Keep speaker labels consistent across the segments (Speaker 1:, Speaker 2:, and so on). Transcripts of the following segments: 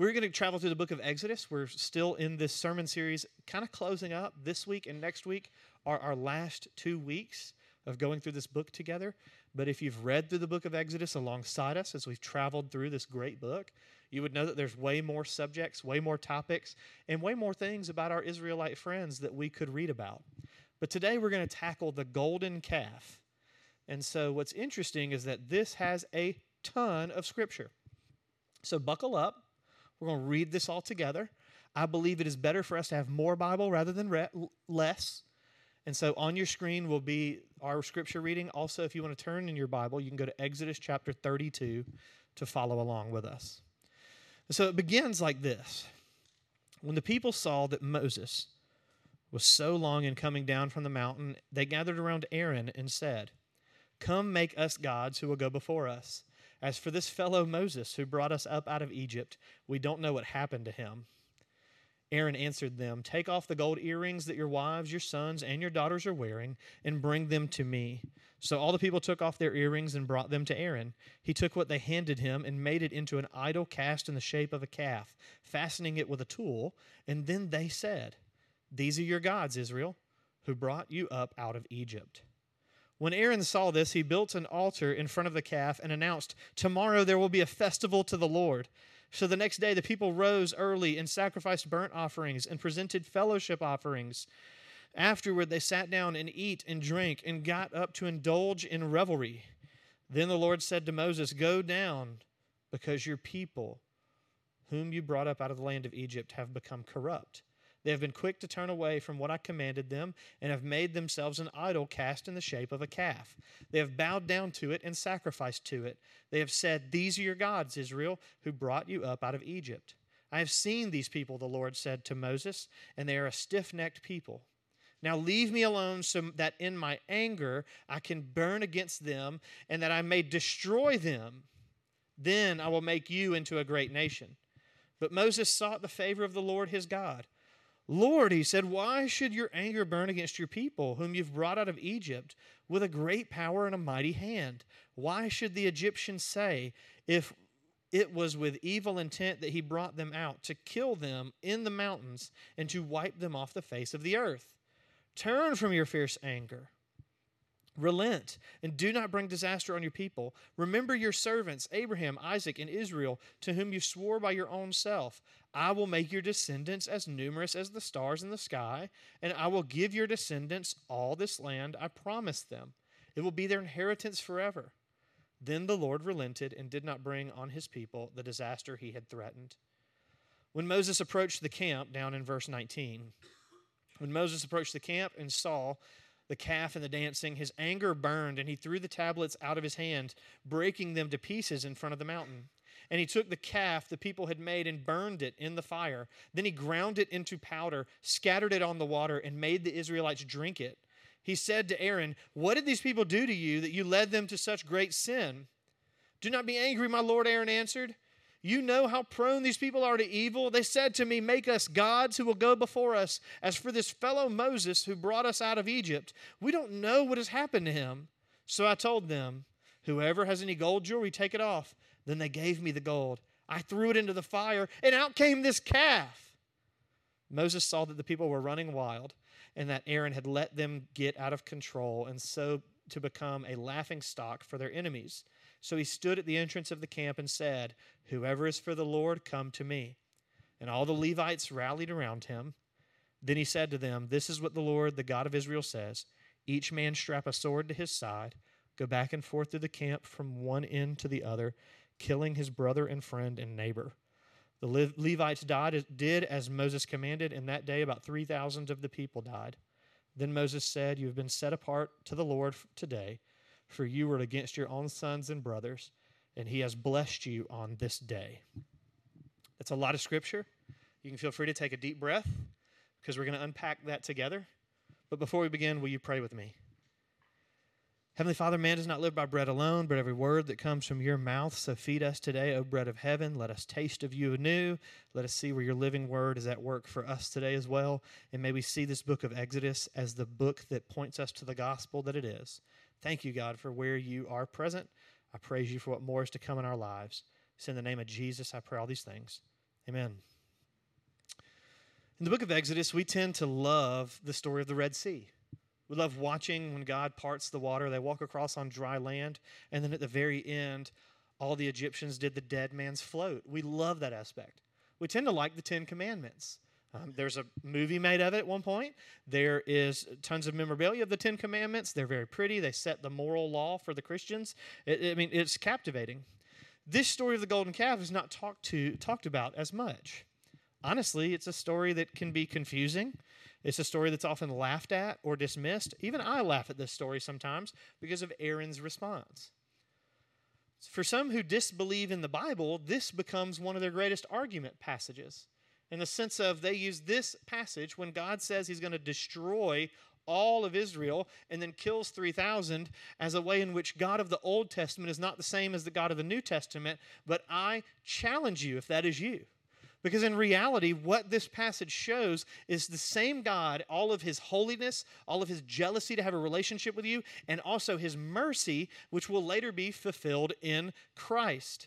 Speaker 1: We're going to travel through the book of Exodus. We're still in this sermon series, kind of closing up. This week and next week are our last 2 weeks of going through this book together. But if you've read through the book of Exodus alongside us as we've traveled through this great book, you would know that there's way more subjects, way more topics, and way more things about our Israelite friends that we could read about. But today we're going to tackle the golden calf. And so what's interesting is that this has a ton of scripture. So buckle up. We're going to read this all together. I believe it is better for us to have more Bible rather than less. And so on your screen will be our scripture reading. Also, if you want to turn in your Bible, you can go to Exodus chapter 32 to follow along with us. So it begins like this. When the people saw that Moses was so long in coming down from the mountain, they gathered around Aaron and said, "Come, make us gods who will go before us. As for this fellow Moses who brought us up out of Egypt, we don't know what happened to him." Aaron answered them, "Take off the gold earrings that your wives, your sons, and your daughters are wearing, and bring them to me." So all the people took off their earrings and brought them to Aaron. He took what they handed him and made it into an idol cast in the shape of a calf, fastening it with a tool. And then they said, "These are your gods, Israel, who brought you up out of Egypt." When Aaron saw this, he built an altar in front of the calf and announced, "Tomorrow there will be a festival to the Lord." So the next day the people rose early and sacrificed burnt offerings and presented fellowship offerings. Afterward they sat down and ate and drank and got up to indulge in revelry. Then the Lord said to Moses, "Go down, because your people, whom you brought up out of the land of Egypt, have become corrupt. They have been quick to turn away from what I commanded them and have made themselves an idol cast in the shape of a calf. They have bowed down to it and sacrificed to it. They have said, 'These are your gods, Israel, who brought you up out of Egypt.' I have seen these people," the Lord said to Moses, "and they are a stiff-necked people. Now leave me alone so that in my anger I can burn against them and that I may destroy them. Then I will make you into a great nation." But Moses sought the favor of the Lord his God. "Lord," he said, "why should your anger burn against your people, whom you've brought out of Egypt with a great power and a mighty hand? Why should the Egyptians say, if it was with evil intent that he brought them out, to kill them in the mountains and to wipe them off the face of the earth? Turn from your fierce anger. Relent, and do not bring disaster on your people. Remember your servants, Abraham, Isaac, and Israel, to whom you swore by your own self. I will make your descendants as numerous as the stars in the sky, and I will give your descendants all this land I promised them. It will be their inheritance forever." Then the Lord relented and did not bring on his people the disaster he had threatened. When Moses approached the camp, down in verse 19, when Moses approached the camp and saw the calf and the dancing, his anger burned, and he threw the tablets out of his hand, breaking them to pieces in front of the mountain. And he took the calf the people had made and burned it in the fire. Then he ground it into powder, scattered it on the water, and made the Israelites drink it. He said to Aaron, "What did these people do to you that you led them to such great sin?" "Do not be angry, my lord," Aaron answered. "You know how prone these people are to evil. They said to me, 'Make us gods who will go before us.' As for this fellow Moses who brought us out of Egypt, we don't know what has happened to him." So I told them, "Whoever has any gold jewelry, take it off." Then they gave me the gold. I threw it into the fire, and out came this calf. Moses saw that the people were running wild, and that Aaron had let them get out of control, and so to become a laughingstock for their enemies. So he stood at the entrance of the camp and said, "Whoever is for the Lord, come to me." And all the Levites rallied around him. Then he said to them, "This is what the Lord, the God of Israel, says. Each man strap a sword to his side, go back and forth through the camp from one end to the other, killing his brother and friend and neighbor." The Levites did as Moses commanded, and that day about 3,000 of the people died. Then Moses said, "You have been set apart to the Lord today, for you were against your own sons and brothers, and he has blessed you on this day." That's a lot of scripture. You can feel free to take a deep breath, because we're going to unpack that together. But before we begin, will you pray with me? Heavenly Father, man does not live by bread alone, but every word that comes from your mouth. So feed us today, O bread of heaven. Let us taste of you anew. Let us see where your living word is at work for us today as well. And may we see this book of Exodus as the book that points us to the gospel that it is. Thank you, God, for where you are present. I praise you for what more is to come in our lives. It's in the name of Jesus I pray all these things. Amen. In the book of Exodus, we tend to love the story of the Red Sea. We love watching when God parts the water. They walk across on dry land, and then at the very end, all the Egyptians did the dead man's float. We love that aspect. We tend to like the Ten Commandments. There's a movie made of it at one point. There is tons of memorabilia of the Ten Commandments. They're very pretty. They set the moral law for the Christians. It's captivating. This story of the golden calf is not talked about as much. Honestly, it's a story that can be confusing. It's a story that's often laughed at or dismissed. Even I laugh at this story sometimes because of Aaron's response. For some who disbelieve in the Bible, this becomes one of their greatest argument passages, in the sense of they use this passage when God says he's going to destroy all of Israel and then kills 3,000 as a way in which God of the Old Testament is not the same as the God of the New Testament, but I challenge you if that is you. Because in reality, what this passage shows is the same God, all of his holiness, all of his jealousy to have a relationship with you, and also his mercy, which will later be fulfilled in Christ.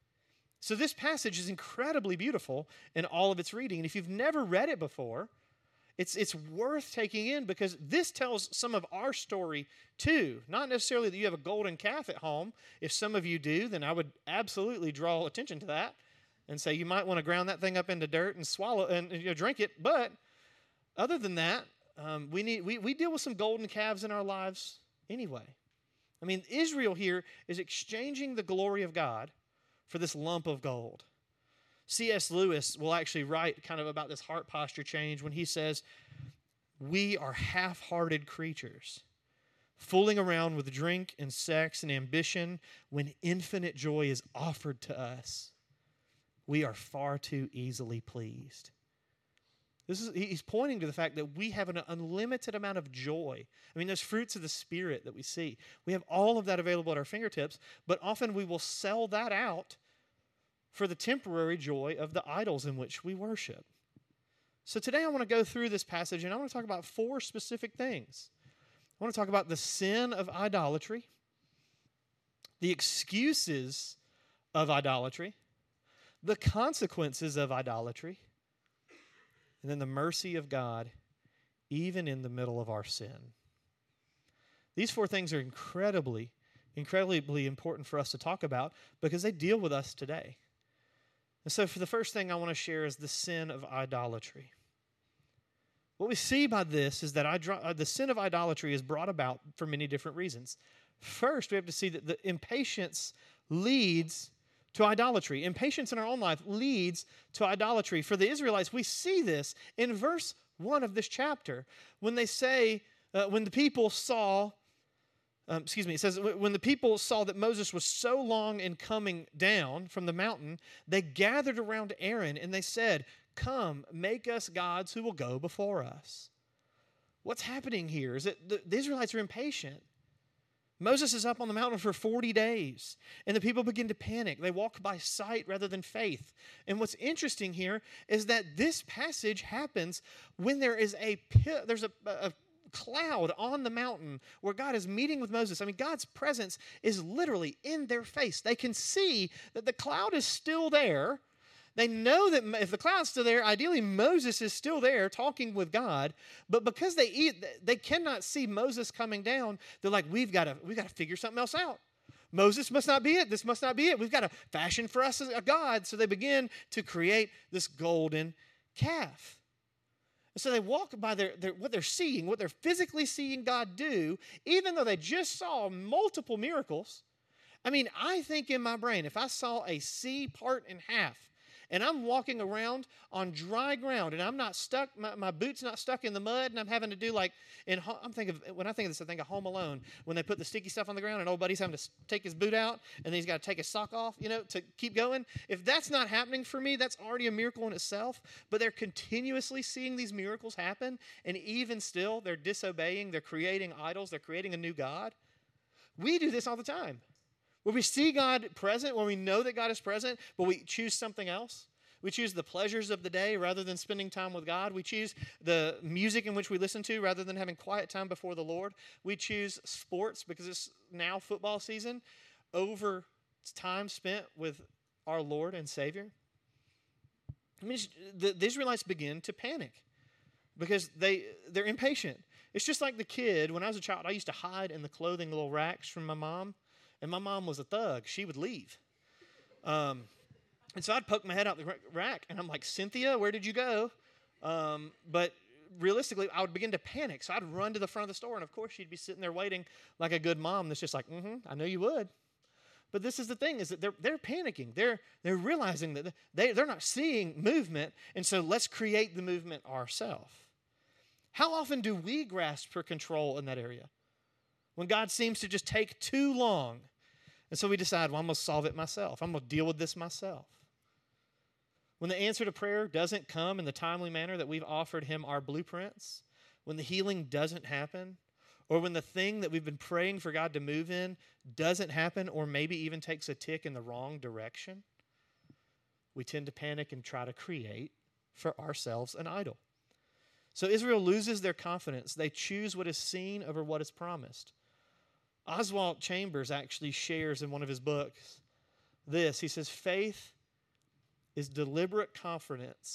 Speaker 1: So this passage is incredibly beautiful in all of its reading. And if you've never read it before, it's worth taking in because this tells some of our story too. Not necessarily that you have a golden calf at home. If some of you do, then I would absolutely draw attention to that and say you might want to ground that thing up into dirt and swallow and drink it. But other than that, we deal with some golden calves in our lives anyway. I mean, Israel here is exchanging the glory of God for this lump of gold. C.S. Lewis will actually write kind of about this heart posture change when he says, we are half-hearted creatures, fooling around with drink and sex and ambition when infinite joy is offered to us. We are far too easily pleased. He's pointing to the fact that we have an unlimited amount of joy. I mean, there's fruits of the Spirit that we see. We have all of that available at our fingertips, but often we will sell that out for the temporary joy of the idols in which we worship. So today I want to go through this passage and I want to talk about 4 specific things. I want to talk about the sin of idolatry, the excuses of idolatry, the consequences of idolatry, and then the mercy of God, even in the middle of our sin. These 4 things are incredibly important for us to talk about because they deal with us today. And so for the first thing I want to share is the sin of idolatry. What we see by this is that the sin of idolatry is brought about for many different reasons. First, we have to see that the impatience leads to idolatry. Impatience in our own life leads to idolatry. For the Israelites, we see this in verse 1 of this chapter when they say, when the people saw, it says, when the people saw that Moses was so long in coming down from the mountain, they gathered around Aaron and they said, come, make us gods who will go before us. What's happening here is that the Israelites are impatient. Moses is up on the mountain for 40 days, and the people begin to panic. They walk by sight rather than faith. And what's interesting here is that this passage happens when there's a cloud on the mountain where God is meeting with Moses. I mean, God's presence is literally in their face. They can see that the cloud is still there. They know that if the cloud's still there, ideally Moses is still there talking with God. But because they cannot see Moses coming down, they're like, we've got to figure something else out. Moses must not be it. This must not be it. We've got to fashion for us a god. So they begin to create this golden calf. And so they walk by what they're seeing, what they're physically seeing God do, even though they just saw multiple miracles. I mean, I think in my brain, if I saw a sea part in half, and I'm walking around on dry ground, and I'm not stuck, my boot's not stuck in the mud, and I'm having to do like, when I think of this, I think of Home Alone, when they put the sticky stuff on the ground, and old buddy's having to take his boot out, and then he's got to take his sock off, to keep going. If that's not happening for me, that's already a miracle in itself, but they're continuously seeing these miracles happen, and even still, they're disobeying, they're creating idols, they're creating a new God. We do this all the time. Where we see God present, when we know that God is present, but we choose something else. We choose the pleasures of the day rather than spending time with God. We choose the music in which we listen to rather than having quiet time before the Lord. We choose sports because it's now football season over time spent with our Lord and Savior. I mean, the Israelites begin to panic because they're impatient. It's just like the kid. When I was a child, I used to hide in the clothing little racks from my mom, and my mom was a thug. She would leave. And so I'd poke my head out the rack, and I'm like, Cynthia, where did you go? But realistically, I would begin to panic. So I'd run to the front of the store, and of course, she'd be sitting there waiting like a good mom that's just like, I know you would. But this is the thing, is that they're panicking. They're realizing that they're not seeing movement, and so let's create the movement ourselves. How often do we grasp for control in that area? When God seems to just take too long, and so we decide, well, I'm going to solve it myself. I'm going to deal with this myself. When the answer to prayer doesn't come in the timely manner that we've offered him our blueprints, when the healing doesn't happen, or when the thing that we've been praying for God to move in doesn't happen, or maybe even takes a tick in the wrong direction, we tend to panic and try to create for ourselves an idol. So Israel loses their confidence. They choose what is seen over what is promised. Oswald Chambers actually shares in one of his books this. He says, faith is deliberate confidence.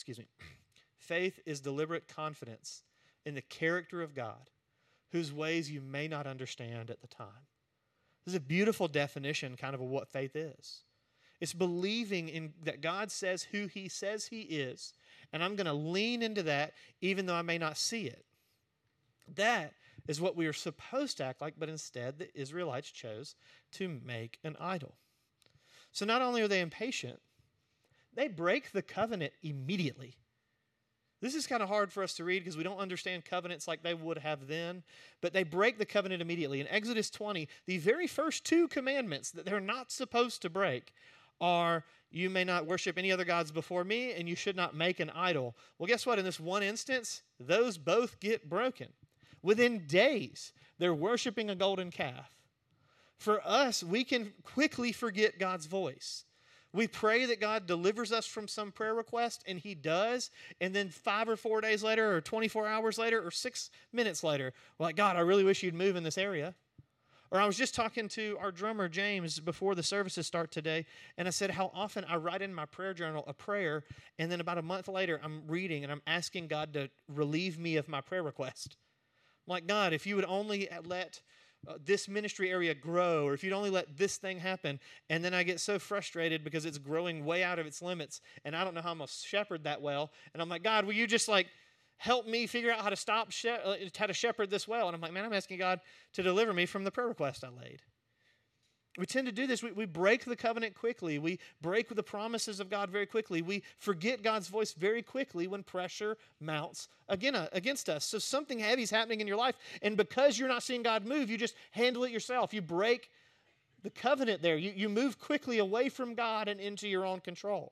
Speaker 1: Faith is deliberate confidence in the character of God, whose ways you may not understand at the time. This is a beautiful definition kind of what faith is. It's believing in that God says who he says he is, and I'm going to lean into that even though I may not see it. That is what we are supposed to act like, but instead the Israelites chose to make an idol. So not only are they impatient, they break the covenant immediately. This is kind of hard for us to read because we don't understand covenants like they would have then, but they break the covenant immediately. In Exodus 20, the very first two commandments that they're not supposed to break are, you may not worship any other gods before me, and you should not make an idol. Well, guess what? In this one instance, those both get broken. Within days, they're worshiping a golden calf. For us, we can quickly forget God's voice. We pray that God delivers us from some prayer request, and he does. And then 5 or 4 days later, or 24 hours later, or 6 minutes later, we're like, God, I really wish you'd move in this area. Or I was just talking to our drummer, James, before the services start today, and I said how often I write in my prayer journal a prayer, and then about a month later, I'm reading, and I'm asking God to relieve me of my prayer request. I'm like, God, if you would only let this ministry area grow, or if you'd only let this thing happen, and then I get so frustrated because it's growing way out of its limits, and I don't know how I'm going to shepherd that well, and I'm like, God, will you just help me figure out how to shepherd this well? And I'm like, man, I'm asking God to deliver me from the prayer request I laid. We tend to do this. We break the covenant quickly. We break the promises of God very quickly. We forget God's voice very quickly when pressure mounts against us. So something heavy is happening in your life, and because you're not seeing God move, you just handle it yourself. You break the covenant there. You move quickly away from God and into your own control.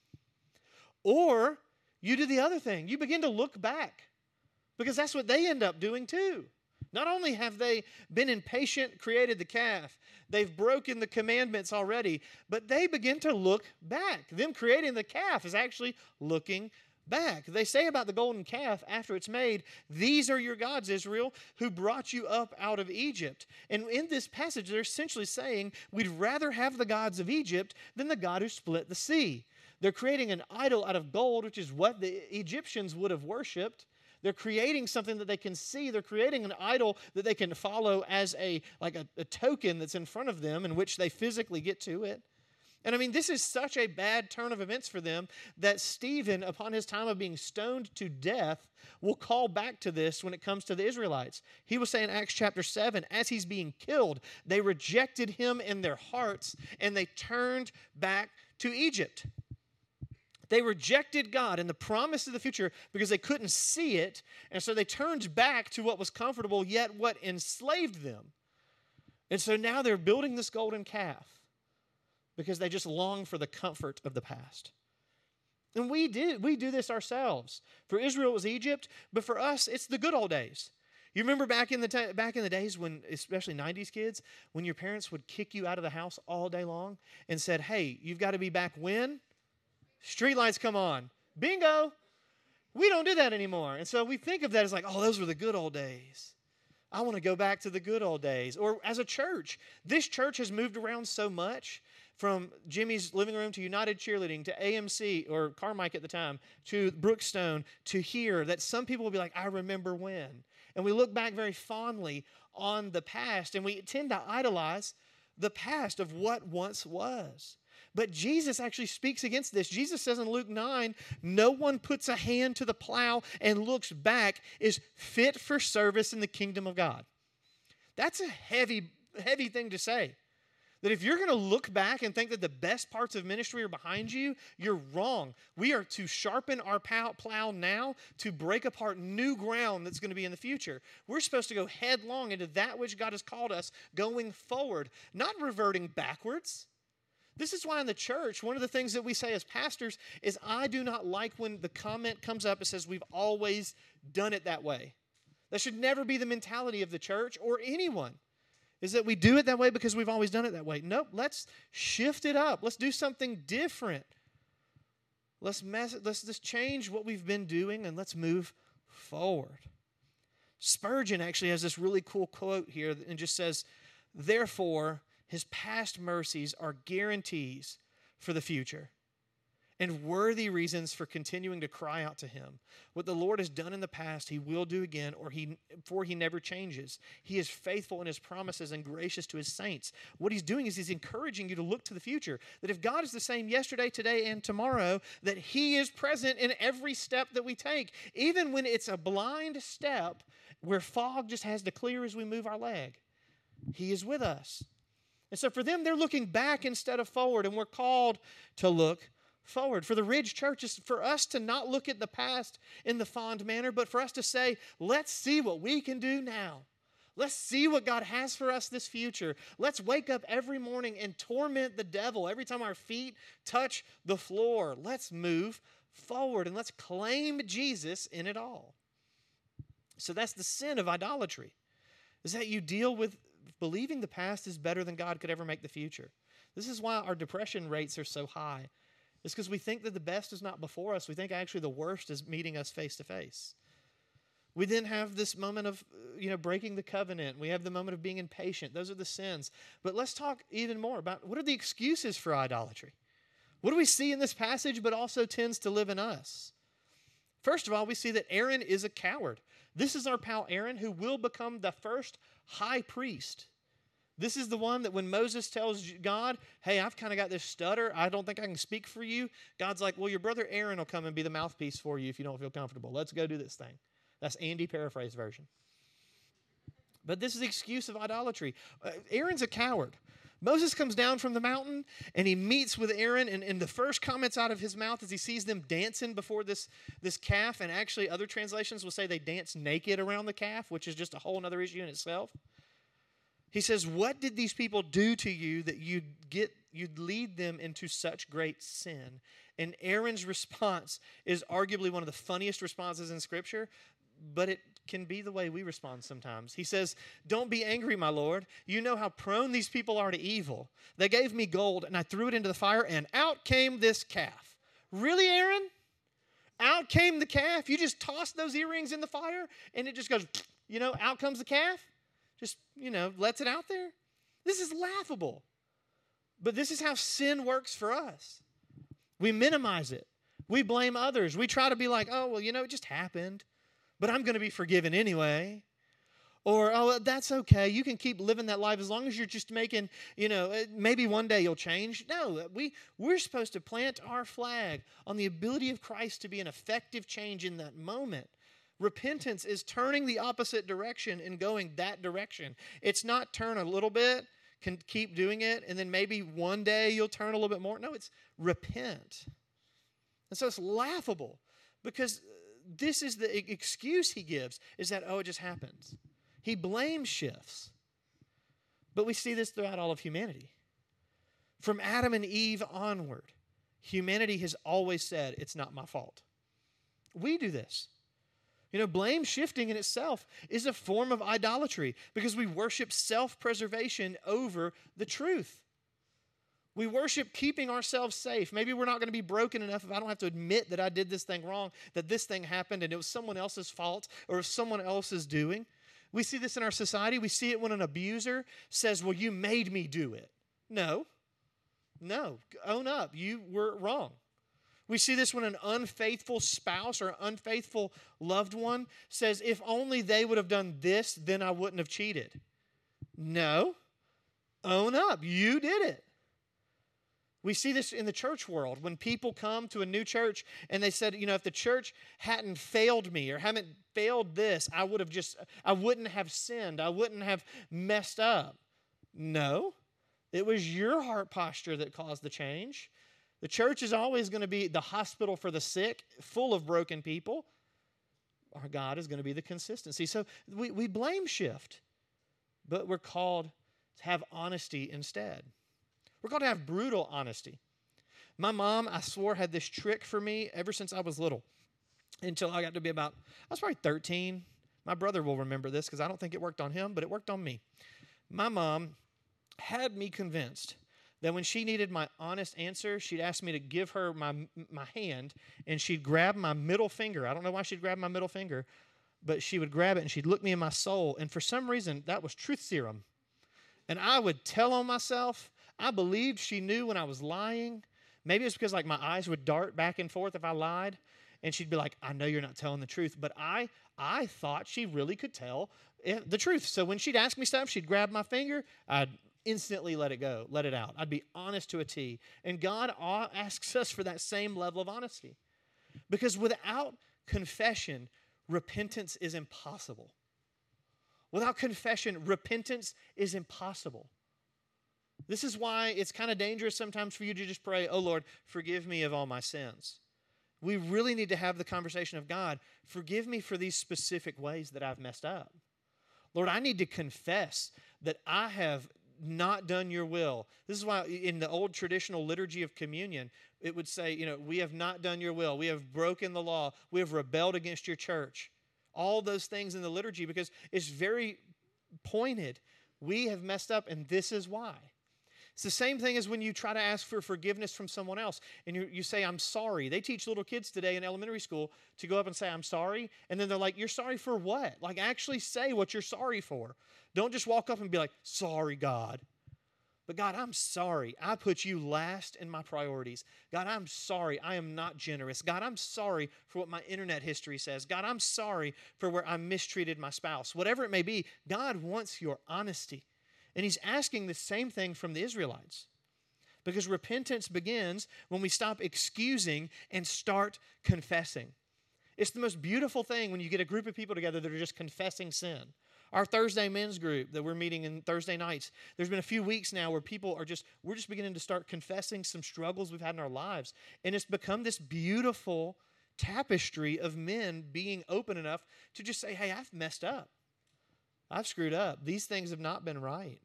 Speaker 1: Or you do the other thing. You begin to look back, because that's what they end up doing too. Not only have they been impatient, created the calf, they've broken the commandments already, but they begin to look back. Them creating the calf is actually looking back. They say about the golden calf after it's made, these are your gods, Israel, who brought you up out of Egypt. And in this passage, they're essentially saying, we'd rather have the gods of Egypt than the God who split the sea. They're creating an idol out of gold, which is what the Egyptians would have worshipped. They're creating something that they can see. They're creating an idol that they can follow as a token that's in front of them in which they physically get to it. And I mean, this is such a bad turn of events for them that Stephen, upon his time of being stoned to death, will call back to this when it comes to the Israelites. He will say in Acts chapter 7, as he's being killed, they rejected him in their hearts and they turned back to Egypt. They rejected God and the promise of the future because they couldn't see it, and so they turned back to what was comfortable, yet what enslaved them. And so now they're building this golden calf because they just long for the comfort of the past. And we do this ourselves. For Israel, it was Egypt, but for us, it's the good old days. You remember back in the days when, especially 90s kids, when your parents would kick you out of the house all day long and said, hey, you've got to be back when? Street lights come on. Bingo. We don't do that anymore. And so we think of that as like, oh, those were the good old days. I want to go back to the good old days. Or as a church, this church has moved around so much. from Jimmy's Living Room to United Cheerleading to AMC or Carmike at the time to Brookstone to here, that some people will be like, I remember when. And we look back very fondly on the past, and we tend to idolize the past of what once was. But Jesus actually speaks against this. Jesus says in Luke 9, no one puts a hand to the plow and looks back is fit for service in the kingdom of God. That's a heavy thing to say. That if you're going to look back and think that the best parts of ministry are behind you, you're wrong. We are to sharpen our plow now to break apart new ground that's going to be in the future. We're supposed to go headlong into that which God has called us going forward, not reverting backwards. This is why in the church, one of the things that we say as pastors is I do not like when the comment comes up and says we've always done it that way. That should never be the mentality of the church or anyone, is that we do it that way because we've always done it that way. Nope, let's shift it up. Let's do something different. Let's just change what we've been doing and let's move forward. Spurgeon actually has this really cool quote here and just says, therefore, his past mercies are guarantees for the future and worthy reasons for continuing to cry out to him. What the Lord has done in the past, he will do again, for he never changes. He is faithful in his promises and gracious to his saints. What he's doing is he's encouraging you to look to the future, that if God is the same yesterday, today, and tomorrow, that he is present in every step that we take, even when it's a blind step where fog just has to clear as we move our leg. He is with us. And so for them, they're looking back instead of forward, and we're called to look forward. For the Ridge Church, it's for us to not look at the past in the fond manner, but for us to say, let's see what we can do now. Let's see what God has for us this future. Let's wake up every morning and torment the devil every time our feet touch the floor. Let's move forward and let's claim Jesus in it all. So that's the sin of idolatry, is that you deal with believing the past is better than God could ever make the future. This is why our depression rates are so high. It's because we think that the best is not before us. We think actually the worst is meeting us face to face. We then have this moment of, breaking the covenant. We have the moment of being impatient. Those are the sins. But let's talk even more about what are the excuses for idolatry? What do we see in this passage but also tends to live in us? First of all, we see that Aaron is a coward. This is our pal Aaron who will become the first high priest. This is the one that when Moses tells God, hey, I've kind of got this stutter. I don't think I can speak for you. God's like, well, your brother Aaron will come and be the mouthpiece for you if you don't feel comfortable. Let's go do this thing. That's Andy paraphrase version. But this is the excuse of idolatry. Aaron's a coward. Moses comes down from the mountain and he meets with Aaron, and the first comments out of his mouth is he sees them dancing before this calf, and actually other translations will say they dance naked around the calf, which is just a whole other issue in itself. He says, what did these people do to you that you'd lead them into such great sin? And Aaron's response is arguably one of the funniest responses in Scripture, but it can be the way we respond sometimes. He says, don't be angry, my Lord. You know how prone these people are to evil. They gave me gold, and I threw it into the fire, and out came this calf. Really, Aaron? Out came the calf? You just tossed those earrings in the fire, and it just goes, out comes the calf? Just, lets it out there? This is laughable. But this is how sin works for us. We minimize it. We blame others. We try to be like, oh, well, it just happened, but I'm going to be forgiven anyway. Or, oh, that's okay. You can keep living that life as long as you're just making, maybe one day you'll change. No, we're supposed to plant our flag on the ability of Christ to be an effective change in that moment. Repentance is turning the opposite direction and going that direction. It's not turn a little bit, can keep doing it, and then maybe one day you'll turn a little bit more. No, it's repent. And so it's laughable because this is the excuse he gives, is that, it just happens. He blame shifts. But we see this throughout all of humanity. From Adam and Eve onward, humanity has always said, it's not my fault. We do this. Blame shifting in itself is a form of idolatry because we worship self-preservation over the truth. We worship keeping ourselves safe. Maybe we're not going to be broken enough if I don't have to admit that I did this thing wrong, that this thing happened and it was someone else's fault or someone else's doing. We see this in our society. We see it when an abuser says, well, you made me do it. No, No, own up. You were wrong. We see this when an unfaithful spouse or unfaithful loved one says, if only they would have done this, then I wouldn't have cheated. No, own up. You did it. We see this in the church world when people come to a new church and they said, if the church hadn't failed me or hadn't failed this, I wouldn't have sinned. I wouldn't have messed up. No, it was your heart posture that caused the change. The church is always going to be the hospital for the sick, full of broken people. Our God is going to be the consistency. So we blame shift, but we're called to have honesty instead. We're called to have brutal honesty. My mom, I swore, had this trick for me ever since I was little, until I got to be I was probably 13. My brother will remember this because I don't think it worked on him, but it worked on me. My mom had me convinced that when she needed my honest answer, she'd ask me to give her my hand, and she'd grab my middle finger. I don't know why she'd grab my middle finger, but she would grab it, and she'd look me in my soul, and for some reason, that was truth serum. And I would tell on myself. I believed she knew when I was lying. Maybe it's because my eyes would dart back and forth if I lied, and she'd be like, I know you're not telling the truth, but I thought she really could tell the truth. So when she'd ask me stuff, she'd grab my finger, I'd instantly let it go, let it out. I'd be honest to a T. And God asks us for that same level of honesty. Because without confession, repentance is impossible. Without confession, repentance is impossible. This is why it's kind of dangerous sometimes for you to just pray, oh Lord, forgive me of all my sins. We really need to have the conversation of, God, forgive me for these specific ways that I've messed up. Lord, I need to confess that I have not done your will. This is why in the old traditional liturgy of communion, it would say, we have not done your will. We have broken the law. We have rebelled against your church. All those things in the liturgy, because it's very pointed. We have messed up, and this is why. It's the same thing as when you try to ask for forgiveness from someone else and you say, I'm sorry. They teach little kids today in elementary school to go up and say, I'm sorry. And then they're like, you're sorry for what? Actually say what you're sorry for. Don't just walk up and be like, sorry, God. But God, I'm sorry. I put you last in my priorities. God, I'm sorry. I am not generous. God, I'm sorry for what my internet history says. God, I'm sorry for where I mistreated my spouse. Whatever it may be, God wants your honesty. And he's asking the same thing from the Israelites. Because repentance begins when we stop excusing and start confessing. It's the most beautiful thing when you get a group of people together that are just confessing sin. Our Thursday men's group that we're meeting in Thursday nights, there's been a few weeks now where we're just beginning to start confessing some struggles we've had in our lives. And it's become this beautiful tapestry of men being open enough to just say, hey, I've messed up. I've screwed up. These things have not been right.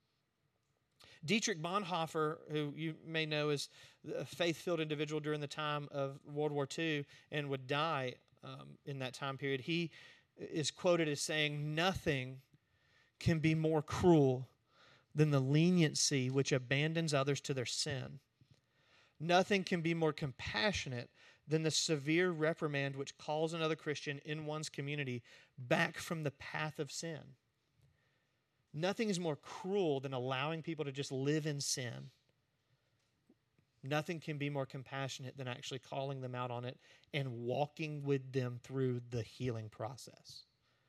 Speaker 1: Dietrich Bonhoeffer, who you may know as a faith-filled individual during the time of World War II and would die in that time period, he is quoted as saying, nothing can be more cruel than the leniency which abandons others to their sin. Nothing can be more compassionate than the severe reprimand which calls another Christian in one's community back from the path of sin. Nothing is more cruel than allowing people to just live in sin. Nothing can be more compassionate than actually calling them out on it and walking with them through the healing process.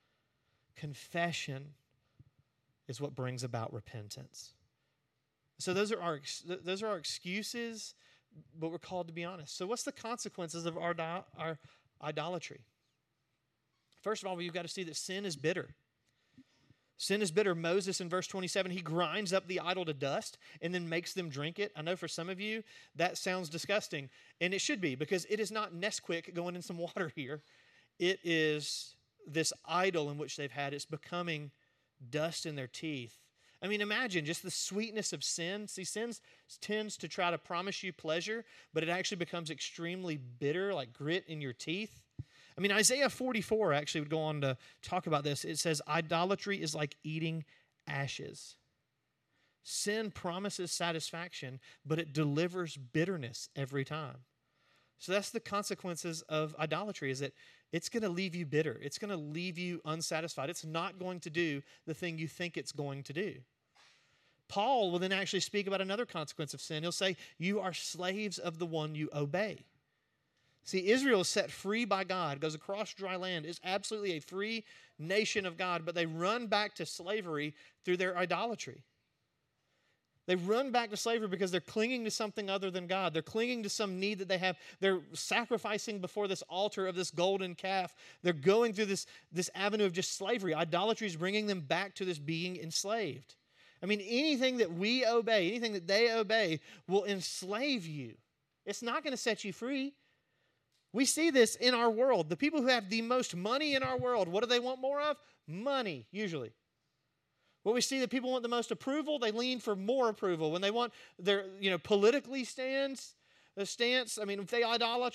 Speaker 1: Confession is what brings about repentance. So those are our excuses, but we're called to be honest. So what's the consequences of our idolatry? First of all, we've got to see that sin is bitter. Sin is bitter. Moses in verse 27, he grinds up the idol to dust and then makes them drink it. I know for some of you that sounds disgusting, and it should be, because it is not Nesquik going in some water here. It is this idol in which they've had. It's becoming dust in their teeth. I mean, imagine just the sweetness of sin. See, sin tends to try to promise you pleasure, but it actually becomes extremely bitter, like grit in your teeth. I mean, Isaiah 44 actually would go on to talk about this. It says, idolatry is like eating ashes. Sin promises satisfaction, but it delivers bitterness every time. So that's the consequences of idolatry, is that it's going to leave you bitter. It's going to leave you unsatisfied. It's not going to do the thing you think it's going to do. Paul will then actually speak about another consequence of sin. He'll say, you are slaves of the one you obey. See, Israel is set free by God, goes across dry land, is absolutely a free nation of God, but they run back to slavery through their idolatry. They run back to slavery because they're clinging to something other than God. They're clinging to some need that they have. They're sacrificing before this altar of this golden calf. They're going through this avenue of just slavery. Idolatry is bringing them back to this being enslaved. I mean, anything that we obey, anything that they obey will enslave you. It's not going to set you free. We see this in our world. The people who have the most money in our world, what do they want more of? Money, usually. What we see that people want the most approval, they lean for more approval. When they want their, politically stance, I mean, if they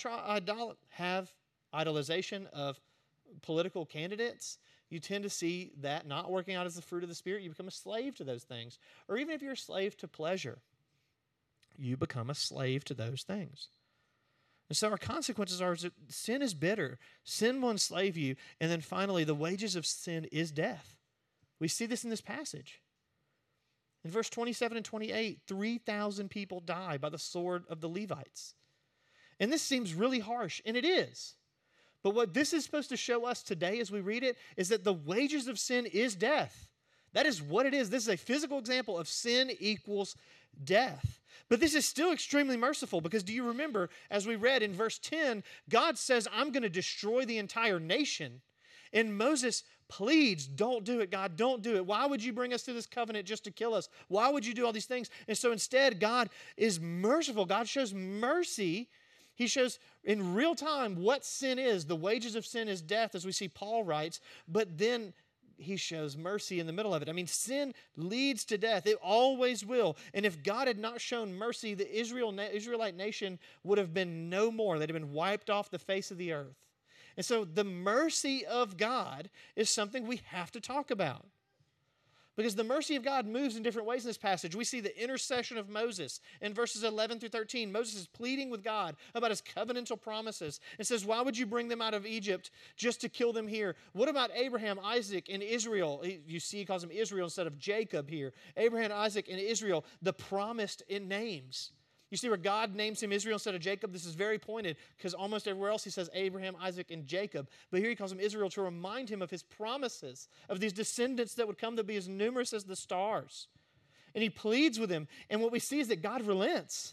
Speaker 1: have idolization of political candidates, you tend to see that not working out as the fruit of the Spirit. You become a slave to those things. Or even if you're a slave to pleasure, you become a slave to those things. And so our consequences are that sin is bitter. Sin will enslave you. And then finally, the wages of sin is death. We see this in this passage. In verse 27 and 28, 3,000 people die by the sword of the Levites. And this seems really harsh, and it is. But what this is supposed to show us today as we read it is that the wages of sin is death. That is what it is. This is a physical example of sin equals death. But this is still extremely merciful because do you remember, as we read in verse 10, God says, I'm going to destroy the entire nation. And Moses pleads, don't do it, God, don't do it. Why would you bring us to this covenant just to kill us? Why would you do all these things? And so instead, God is merciful. God shows mercy. He shows in real time what sin is. The wages of sin is death, as we see Paul writes, but then he shows mercy in the middle of it. I mean, sin leads to death. It always will. And if God had not shown mercy, the Israelite nation would have been no more. They'd have been wiped off the face of the earth. And so the mercy of God is something we have to talk about. Because the mercy of God moves in different ways in this passage. We see the intercession of Moses in verses 11 through 13. Moses is pleading with God about his covenantal promises and says, why would you bring them out of Egypt just to kill them here? What about Abraham, Isaac, and Israel? You see he calls them Israel instead of Jacob here. Abraham, Isaac, and Israel, the promised in names. You see where God names him Israel instead of Jacob? This is very pointed because almost everywhere else he says Abraham, Isaac, and Jacob. But here he calls him Israel to remind him of his promises, of these descendants that would come to be as numerous as the stars. And he pleads with him. And what we see is that God relents.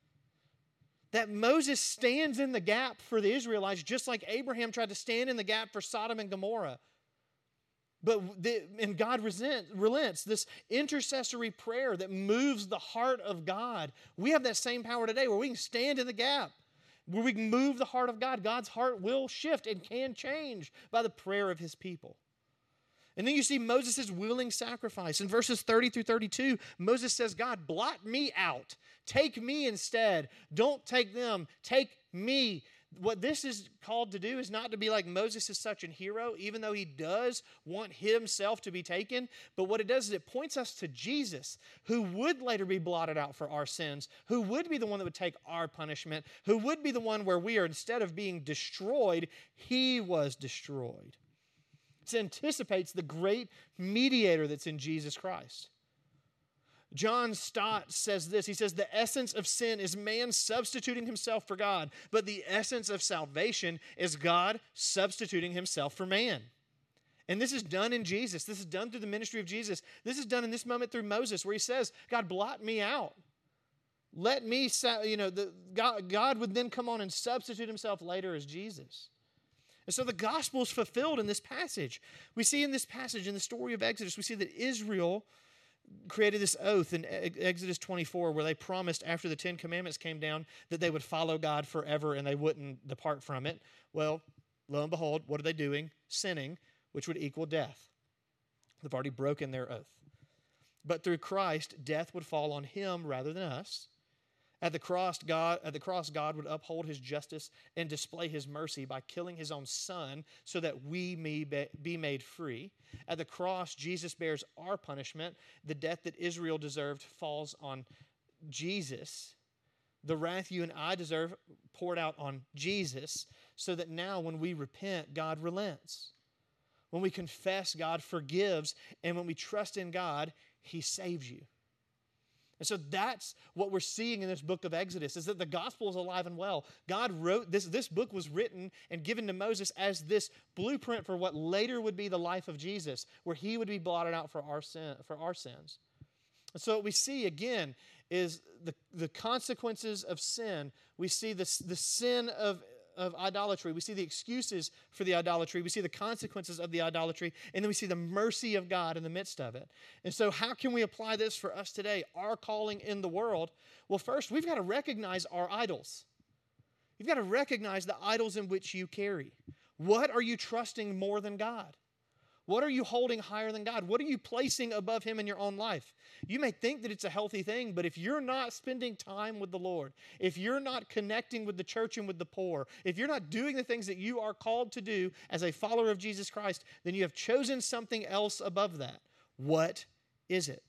Speaker 1: That Moses stands in the gap for the Israelites just like Abraham tried to stand in the gap for Sodom and Gomorrah. And God relents, this intercessory prayer that moves the heart of God. We have that same power today where we can stand in the gap, where we can move the heart of God. God's heart will shift and can change by the prayer of his people. And then you see Moses' willing sacrifice. In verses 30 through 32, Moses says, God, blot me out. Take me instead. Don't take them. Take me. What this is called to do is not to be like Moses is such a hero, even though he does want himself to be taken. But what it does is it points us to Jesus, who would later be blotted out for our sins, who would be the one that would take our punishment, who would be the one where we are, instead of being destroyed, he was destroyed. It anticipates the great mediator that's in Jesus Christ. John Stott says this. He says, the essence of sin is man substituting himself for God, but the essence of salvation is God substituting himself for man. And this is done in Jesus. This is done through the ministry of Jesus. This is done in this moment through Moses, where he says, God, blot me out. Let me, God would then come on and substitute himself later as Jesus. And so the gospel is fulfilled in this passage. We see in this passage, in the story of Exodus, we see that Israel created this oath in Exodus 24 where they promised after the 10 Commandments came down that they would follow God forever and they wouldn't depart from it. Well, lo and behold, what are they doing? Sinning, which would equal death. They've already broken their oath. But through Christ, death would fall on him rather than us. At the cross, God would uphold his justice and display his mercy by killing his own son so that we may be made free. At the cross, Jesus bears our punishment. The death that Israel deserved falls on Jesus. The wrath you and I deserve poured out on Jesus, so that now when we repent, God relents. When we confess, God forgives. And when we trust in God, he saves you. And so that's what we're seeing in this book of Exodus, is that the gospel is alive and well. God wrote, this book was written and given to Moses as this blueprint for what later would be the life of Jesus, where he would be blotted out for our sins. And so what we see, again, is the consequences of sin. We see the sin of idolatry. We see the excuses for the idolatry. We see the consequences of the idolatry. And then we see the mercy of God in the midst of it. And so how can we apply this for us today? Our calling in the world. Well, first, we've got to recognize our idols. You've got to recognize the idols in which you carry. What are you trusting more than God? What are you holding higher than God? What are you placing above Him in your own life? You may think that it's a healthy thing, but if you're not spending time with the Lord, if you're not connecting with the church and with the poor, if you're not doing the things that you are called to do as a follower of Jesus Christ, then you have chosen something else above that. What is it?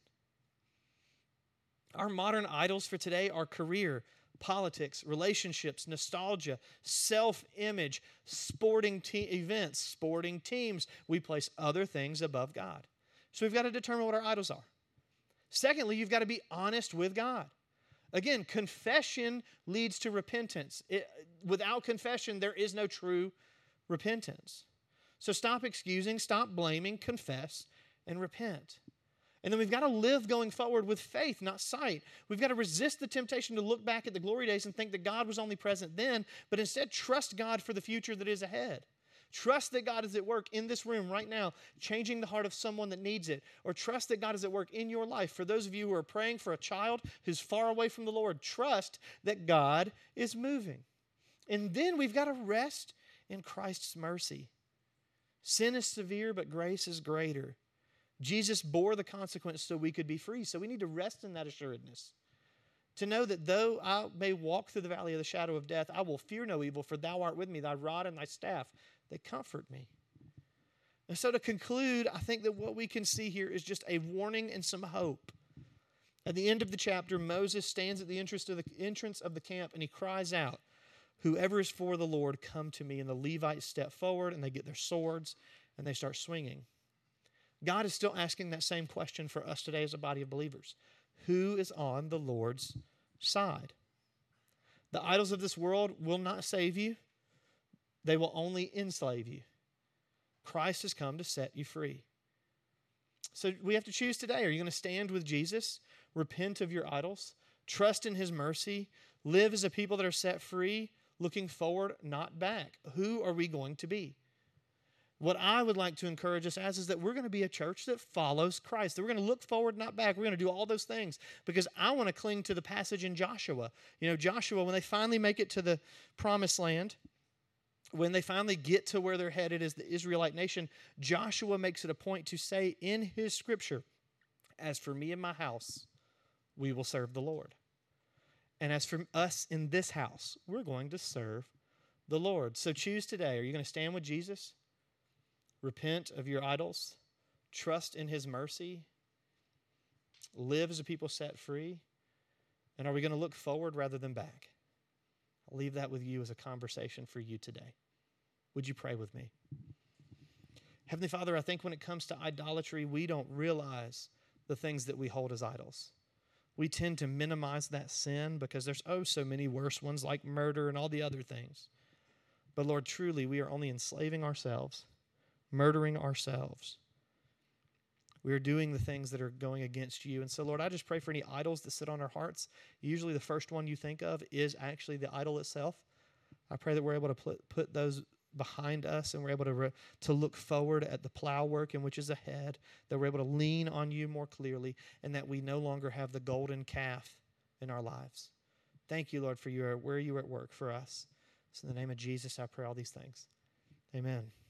Speaker 1: Our modern idols for today are career, politics, relationships, nostalgia, self-image, sporting events, sporting teams. We place other things above God. So we've got to determine what our idols are. Secondly, you've got to be honest with God. Again, confession leads to repentance. Without confession, there is no true repentance. So stop excusing, stop blaming, confess, and repent. And then we've got to live going forward with faith, not sight. We've got to resist the temptation to look back at the glory days and think that God was only present then, but instead trust God for the future that is ahead. Trust that God is at work in this room right now, changing the heart of someone that needs it. Or trust that God is at work in your life. For those of you who are praying for a child who's far away from the Lord, trust that God is moving. And then we've got to rest in Christ's mercy. Sin is severe, but grace is greater. Jesus bore the consequence so we could be free. So we need to rest in that assuredness. To know that though I may walk through the valley of the shadow of death, I will fear no evil, for thou art with me, thy rod and thy staff, they comfort me. And so to conclude, I think that what we can see here is just a warning and some hope. At the end of the chapter, Moses stands at the entrance of the camp and he cries out, "Whoever is for the Lord, come to me." And the Levites step forward and they get their swords and they start swinging. God is still asking that same question for us today as a body of believers. Who is on the Lord's side? The idols of this world will not save you. They will only enslave you. Christ has come to set you free. So we have to choose today. Are you going to stand with Jesus, repent of your idols, trust in His mercy, live as a people that are set free, looking forward, not back? Who are we going to be? What I would like to encourage us as is that we're going to be a church that follows Christ. That we're going to look forward, not back. We're going to do all those things because I want to cling to the passage in Joshua. You know, Joshua, when they finally make it to the promised land, when they finally get to where they're headed as the Israelite nation, Joshua makes it a point to say in his scripture, "As for me and my house, we will serve the Lord. And as for us in this house, we're going to serve the Lord." So choose today. Are you going to stand with Jesus? Repent of your idols, trust in His mercy, live as a people set free, and are we going to look forward rather than back? I'll leave that with you as a conversation for you today. Would you pray with me? Heavenly Father, I think when it comes to idolatry, we don't realize the things that we hold as idols. We tend to minimize that sin because there's so many worse ones like murder and all the other things. But Lord, truly, we are only enslaving ourselves, murdering ourselves. We are doing the things that are going against you. And so, Lord, I just pray for any idols that sit on our hearts. Usually the first one you think of is actually the idol itself. I pray that we're able to put those behind us and we're able to look forward at the plow work in which is ahead, that we're able to lean on you more clearly, and that we no longer have the golden calf in our lives. Thank you, Lord, for where you are at work for us. So in the name of Jesus, I pray all these things. Amen.